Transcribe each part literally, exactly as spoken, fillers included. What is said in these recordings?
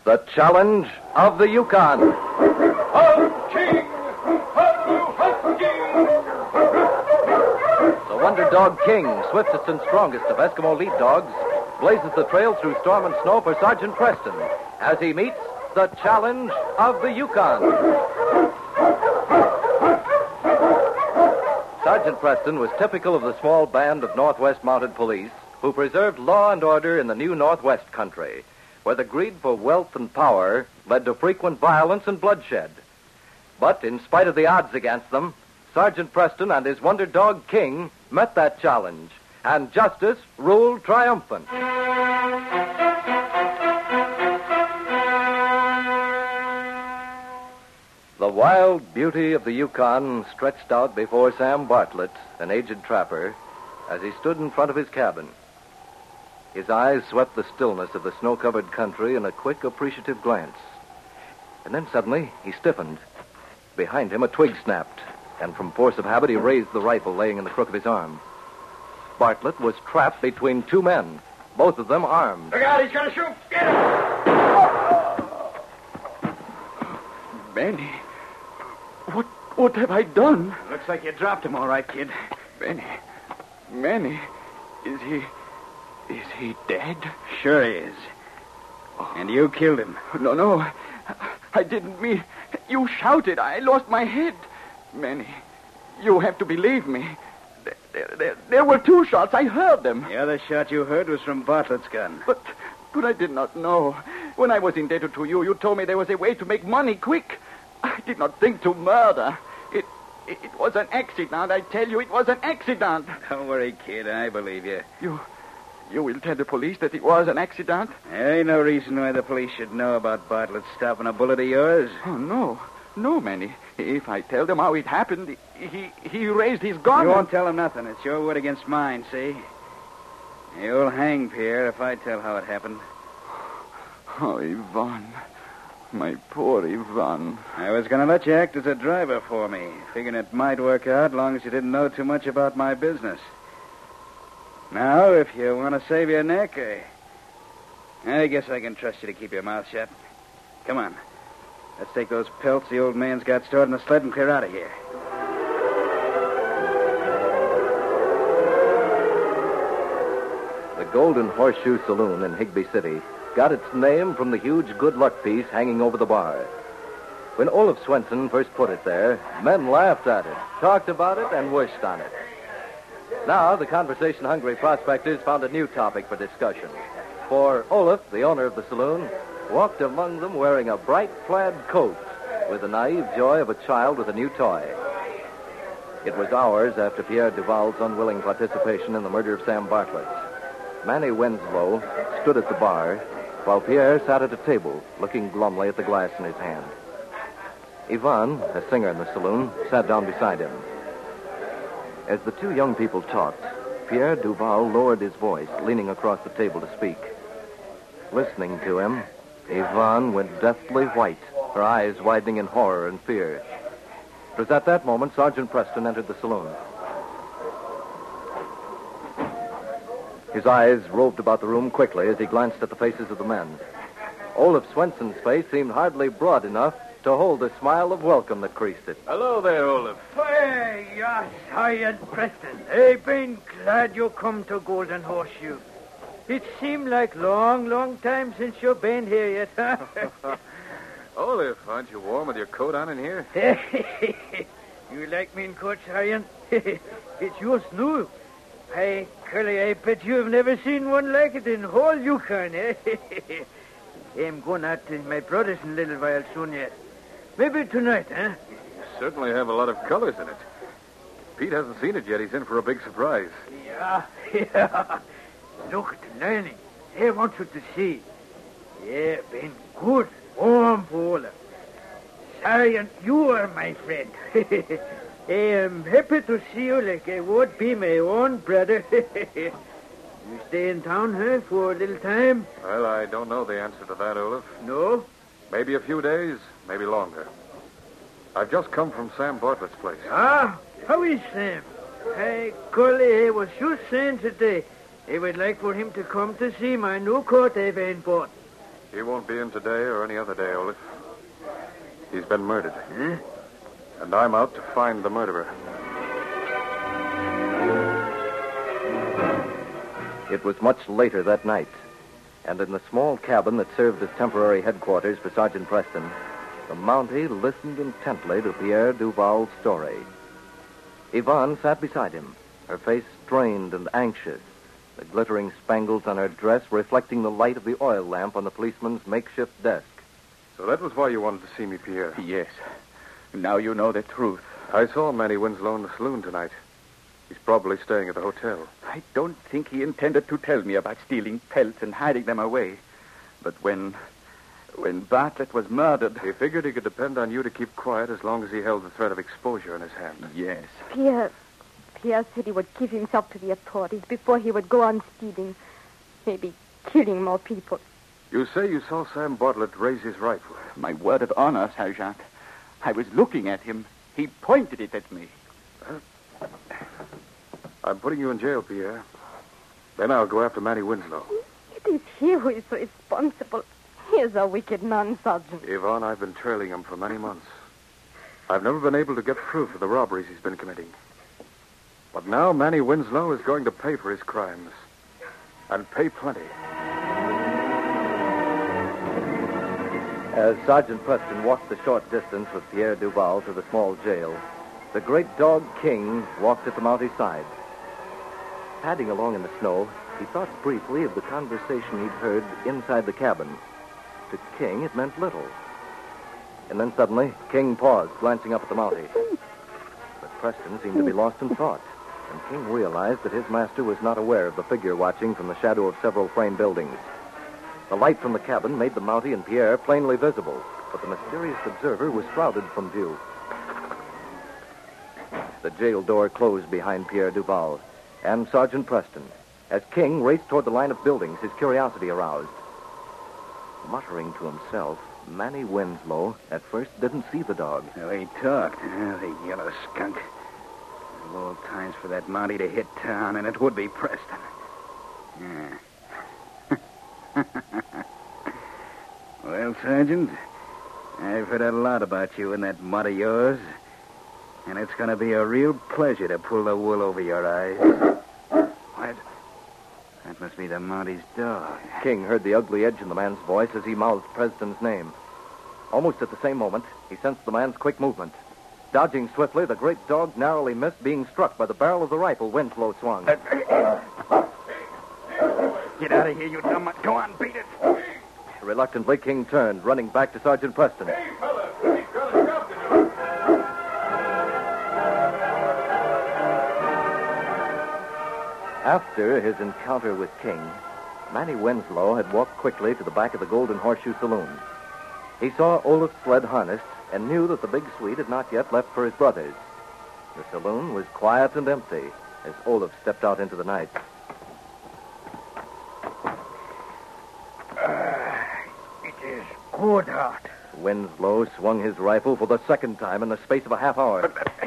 The Challenge of the Yukon. Hunt King! Hunt you, Hunt King! The Wonder Dog King, swiftest and strongest of Eskimo lead dogs, blazes the trail through storm and snow for Sergeant Preston as he meets the Challenge of the Yukon. Sergeant Preston was typical of the small band of Northwest Mounted Police who preserved law and order in the new Northwest country, where the greed for wealth and power led to frequent violence and bloodshed. But in spite of the odds against them, Sergeant Preston and his Wonder Dog King met that challenge, and justice ruled triumphant. The wild beauty of the Yukon stretched out before Sam Bartlett, an aged trapper, as he stood in front of his cabin. His eyes swept the stillness of the snow-covered country in a quick, appreciative glance. And then suddenly, he stiffened. Behind him, a twig snapped, and from force of habit, he raised the rifle laying in the crook of his arm. Bartlett was trapped between two men, both of them armed. Look out, he's going to shoot! Get him! Benny, what what have I done? Looks like you dropped him all right, kid. Benny, Benny, is he, is he dead? Sure he is. Oh. And you killed him. No, no, I didn't mean... You shouted. I lost my head. Benny, you have to believe me. There, there, there were two shots. I heard them. The other shot you heard was from Bartlett's gun. But, but I did not know. When I was indebted to you, you told me there was a way to make money quick. I did not think to murder. It, it, it was an accident. I tell you, it was an accident. Don't worry, kid. I believe you. You, you will tell the police that it was an accident? There ain't no reason why the police should know about Bartlett stopping a bullet of yours. Oh, no. No, Manny. If I tell them how it happened, he he raised his gun. You and... won't tell them nothing. It's your word against mine, see? You'll hang, Pierre, if I tell how it happened. Oh, Ivan. My poor Ivan. I was going to let you act as a driver for me, figuring it might work out as long as you didn't know too much about my business. Now, if you want to save your neck, I... I guess I can trust you to keep your mouth shut. Come on. Let's take those pelts the old man's got stored in the sled and clear out of here. The Golden Horseshoe Saloon in Higbee City got its name from the huge good luck piece hanging over the bar. When Olaf Swenson first put it there, men laughed at it, talked about it, and wished on it. Now, the conversation-hungry prospectors found a new topic for discussion. For Olaf, the owner of the saloon, walked among them wearing a bright plaid coat with the naive joy of a child with a new toy. It was hours after Pierre Duval's unwilling participation in the murder of Sam Bartlett. Manny Winslow stood at the bar, while Pierre sat at a table, looking glumly at the glass in his hand. Ivan, a singer in the saloon, sat down beside him. As the two young people talked, Pierre Duval lowered his voice, leaning across the table to speak. Listening to him, Ivan went deathly white, her eyes widening in horror and fear. It was at that moment Sergeant Preston entered the saloon. His eyes roved about the room quickly as he glanced at the faces of the men. Olaf Swenson's face seemed hardly broad enough to hold the smile of welcome that creased it. Hello there, Olaf. Hey, yes, Sergeant Preston. I've been glad you come to Golden Horseshoe. It seemed like long, long time since you've been here yet, huh? Olaf, aren't you warm with your coat on in here? You like me in coat, Sergeant? It's yours new. Hey, Curly, I bet you've never seen one like it in whole Yukon, eh? I'm going out to my brother's in a little while soon yet. Maybe tonight, huh? You certainly have a lot of colors in it. Pete hasn't seen it yet. He's in for a big surprise. Yeah, yeah. Look at the lining. I want you to see. Yeah, been good, warm for Sergeant, you are my friend. I am happy to see you like I would be my own brother. You stay in town, huh, for a little time? Well, I don't know the answer to that, Olaf. No? Maybe a few days, maybe longer. I've just come from Sam Bartlett's place. Ah, how is Sam? Hey, Curly, I was just saying today I would like for him to come to see my new coat I've bought. He won't be in today or any other day, Olaf. He's been murdered. Huh? And I'm out to find the murderer. It was much later that night, and in the small cabin that served as temporary headquarters for Sergeant Preston, the Mountie listened intently to Pierre Duval's story. Yvonne sat beside him, her face strained and anxious, the glittering spangles on her dress reflecting the light of the oil lamp on the policeman's makeshift desk. So that was why you wanted to see me, Pierre. Yes. Now you know the truth. I saw Manny Winslow in the saloon tonight. He's probably staying at the hotel. I don't think he intended to tell me about stealing pelts and hiding them away. But when... when Bartlett was murdered... He figured he could depend on you to keep quiet as long as he held the threat of exposure in his hand. Yes. Pierre... Pierre said he would give himself to the authorities before he would go on stealing. Maybe killing more people. You say you saw Sam Bartlett raise his rifle. My word of honor, Sergeant. I was looking at him. He pointed it at me. Huh? I'm putting you in jail, Pierre. Then I'll go after Manny Winslow. It is he who is responsible. He is a wicked man, Sergeant. Yvonne, I've been trailing him for many months. I've never been able to get proof of the robberies he's been committing. But now Manny Winslow is going to pay for his crimes. And pay plenty. As Sergeant Preston walked the short distance with Pierre Duval to the small jail, the great dog King walked at the Mountie's side. Padding along in the snow, he thought briefly of the conversation he'd heard inside the cabin. To King, it meant little. And then suddenly, King paused, glancing up at the Mountie. But Preston seemed to be lost in thought, and King realized that his master was not aware of the figure watching from the shadow of several frame buildings. The light from the cabin made the Mountie and Pierre plainly visible, but the mysterious observer was shrouded from view. The jail door closed behind Pierre Duval and Sergeant Preston. As King raced toward the line of buildings, his curiosity aroused. Muttering to himself, Manny Winslow at first didn't see the dog. So he talked. Oh, the yellow skunk. Of all times for that Mountie to hit town, and it would be Preston. Yeah. Well, Sergeant, I've heard a lot about you and that mutt of yours. And it's going to be a real pleasure to pull the wool over your eyes. What? That must be the Mountie's dog. King heard the ugly edge in the man's voice as he mouthed Preston's name. Almost at the same moment, he sensed the man's quick movement. Dodging swiftly, the great dog narrowly missed being struck by the barrel of the rifle Winslow swung. Get out of here, you dumb mutt. Go on, beat it. Reluctantly, King turned, running back to Sergeant Preston. Hey, fella! Hey, fella, stop the dog. After his encounter with King, Manny Winslow had walked quickly to the back of the Golden Horseshoe Saloon. He saw Olaf's sled harnessed and knew that the big suite had not yet left for his brothers. The saloon was quiet and empty as Olaf stepped out into the night. Uh, it is good heart. Winslow swung his rifle for the second time in the space of a half hour.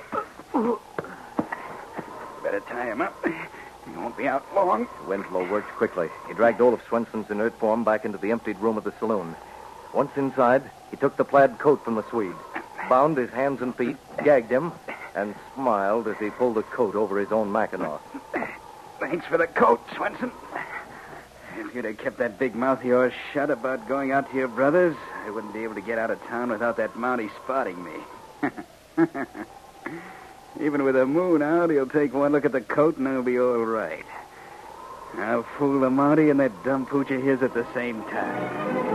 Better tie him up. He won't be out long. Winslow worked quickly. He dragged Olaf Swenson's inert form back into the emptied room of the saloon. Once inside, he took the plaid coat from the Swede, bound his hands and feet, gagged him, and smiled as he pulled the coat over his own Mackinaw. Thanks for the coat, Swenson. If you'd have kept that big mouth of yours shut about going out to your brothers, I wouldn't be able to get out of town without that Mountie spotting me. Even with the moon out, he'll take one look at the coat and he'll be all right. I'll fool the Mountie and that dumb pooch of his at the same time.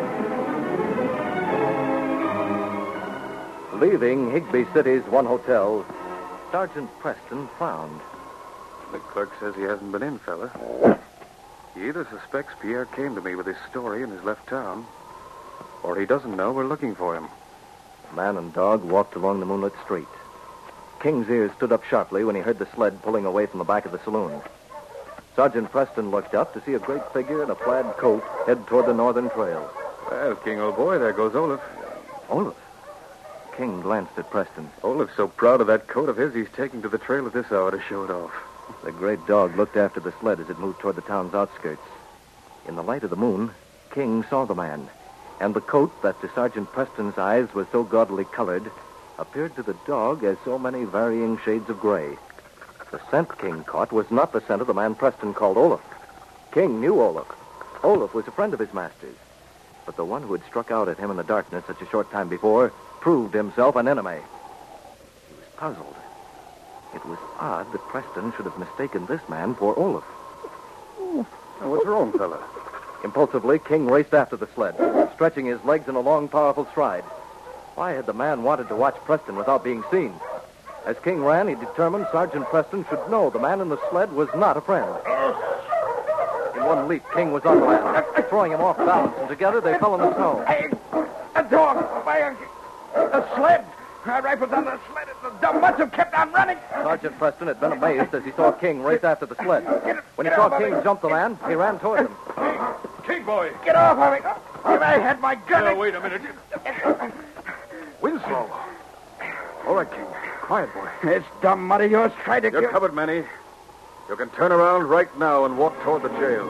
Leaving Higbee City's one hotel, Sergeant Preston frowned. The clerk says he hasn't been in, fella. He either suspects Pierre came to me with his story and has left town, or he doesn't know we're looking for him. Man and dog walked along the moonlit street. King's ears stood up sharply when he heard the sled pulling away from the back of the saloon. Sergeant Preston looked up to see a great figure in a plaid coat head toward the northern trail. Well, King, old boy, there goes Olaf. Olaf? King glanced at Preston. Olaf's so proud of that coat of his, he's taking to the trail at this hour to show it off. The great dog looked after the sled as it moved toward the town's outskirts. In the light of the moon, King saw the man, and the coat that to Sergeant Preston's eyes was so gaudily colored appeared to the dog as so many varying shades of gray. The scent King caught was not the scent of the man Preston called Olaf. King knew Olaf. Olaf was a friend of his master's. But the one who had struck out at him in the darkness such a short time before proved himself an enemy. He was puzzled. It was odd that Preston should have mistaken this man for Olaf. Now, what's wrong, fella? Impulsively, King raced after the sled, stretching his legs in a long, powerful stride. Why had the man wanted to watch Preston without being seen? As King ran, he determined Sergeant Preston should know the man in the sled was not a friend. In one leap, King was on the man, throwing him off balance, and together they fell in the snow. Hey, a dog! By a sled! My rifle's on the sled. The dumb must have kept on running. Sergeant Preston had been amazed as he saw King race after the sled. When he saw King jump the man, he ran toward him. King boy. Get off of me. If I had my gun... Now, wait a minute. Winslow. All right, King. Quiet, boy. This dumb mutt of yours tried to You're kill... covered, Manny. You can turn around right now and walk toward the jail.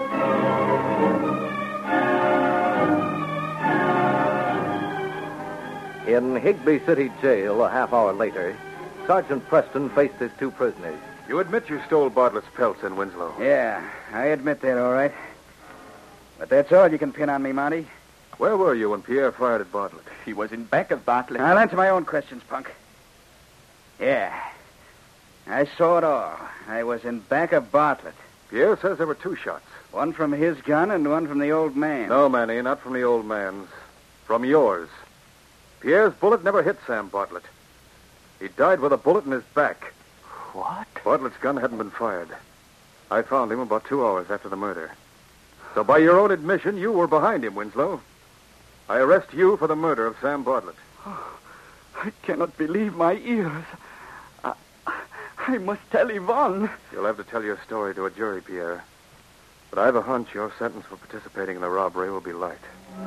In Higbee City Jail, a half hour later, Sergeant Preston faced his two prisoners. You admit you stole Bartlett's pelts in Winslow. Yeah, I admit that, all right. But that's all you can pin on me, Monty. Where were you when Pierre fired at Bartlett? He was in back of Bartlett. I'll answer my own questions, punk. Yeah. I saw it all. I was in back of Bartlett. Pierre says there were two shots. One from his gun and one from the old man. No, Manny, not from the old man's. From yours. Pierre's bullet never hit Sam Bartlett. He died with a bullet in his back. What? Bartlett's gun hadn't been fired. I found him about two hours after the murder. So by your own admission, you were behind him, Winslow. I arrest you for the murder of Sam Bartlett. Oh, I cannot believe my ears. I, I must tell Yvonne. You'll have to tell your story to a jury, Pierre. But I've a hunch your sentence for participating in the robbery will be light.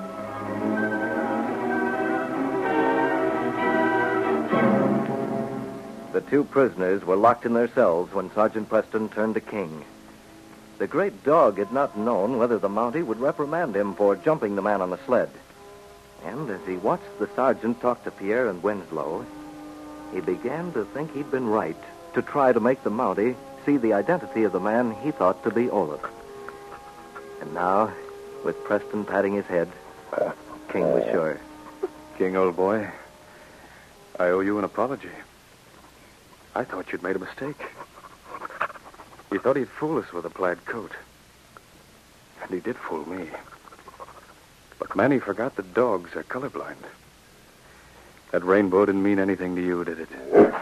The two prisoners were locked in their cells when Sergeant Preston turned to King. The great dog had not known whether the Mountie would reprimand him for jumping the man on the sled. And as he watched the sergeant talk to Pierre and Winslow, he began to think he'd been right to try to make the Mountie see the identity of the man he thought to be Olaf. And now, with Preston patting his head, King was sure. King, old boy, I owe you an apology. I thought you'd made a mistake. You thought he'd fool us with a plaid coat. And he did fool me. But Manny forgot that dogs are colorblind. That rainbow didn't mean anything to you, did it?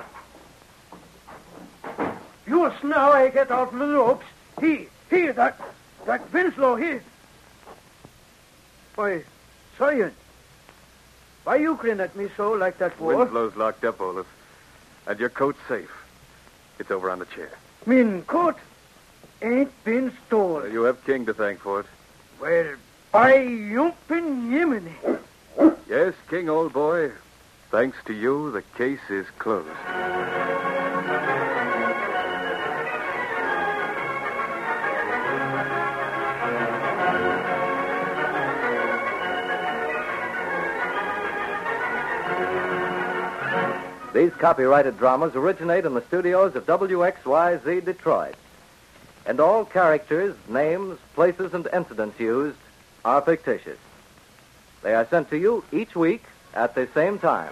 You now I get out from the ropes. He, he, that, that Winslow, he... Why, Sergeant, why you grin at me so like that, boy? Winslow's locked up, Olaf. And your coat's safe. It's over on the chair. Min coat ain't been stolen. You have King to thank for it. Well, by yumpin' Yemeni. Yes, King, old boy. Thanks to you, the case is closed. These copyrighted dramas originate in the studios of W X Y Z Detroit. And all characters, names, places, and incidents used are fictitious. They are sent to you each week at the same time.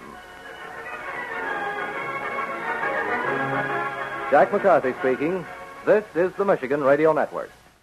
Jack McCarthy speaking. This is the Michigan Radio Network.